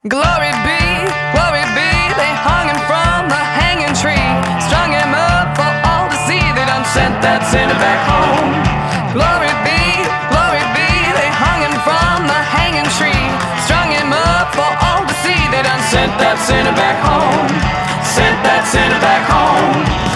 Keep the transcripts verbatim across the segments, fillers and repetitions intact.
Glory be, glory be, they hung him from the hanging tree, strung him up for all to see, they done sent that sinner back home. Glory be, glory be, they hung him from the hanging tree, strung him up for all to see, they done sent that sinner back home, sent that sinner back home.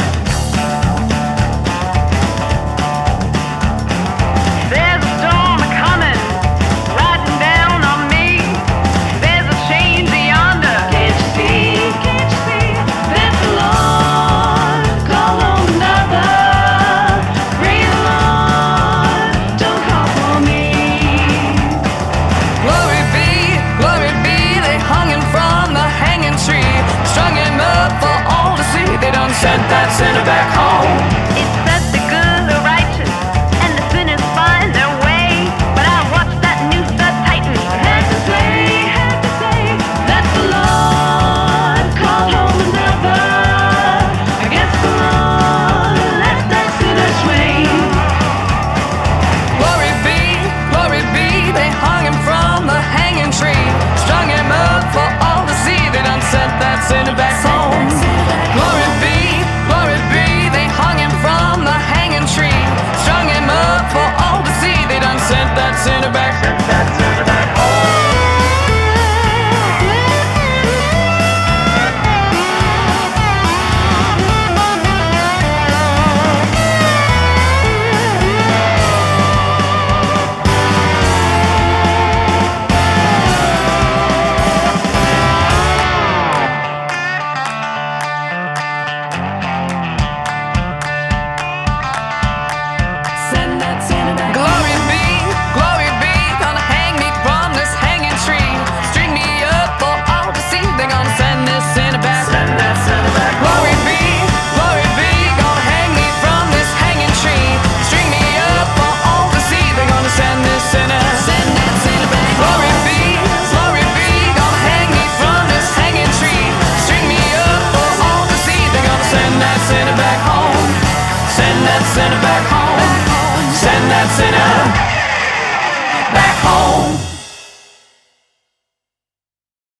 Sent that sinner back home. It said the good are righteous and the sinners find their way, but I watched that noose that tightened. Had to say, had to say that the Lord called home another. I guess the Lord let that sinner swing. Glory be, glory be, they hung him from the hanging tree, strung him up for all to see. They done sent that sinner back home. Glory be, glory be, they hung him from the hanging tree, strung him up for all to see. They done sent that sinner back, sent that sinner back home. Glory be, glory be, gonna hang me from this hanging tree, string me up for all to see. They gonna send this sinner back, send that sinner back. Glory be, glory be, gonna hang me from this hanging tree, string me up for all to see. They gonna send this sinner, send that sinner back. Glory be, glory be, gonna hang me from this hanging tree, string me up for all to see. They gonna send that sinner back home, send that sinner back home. Send that sinner back home.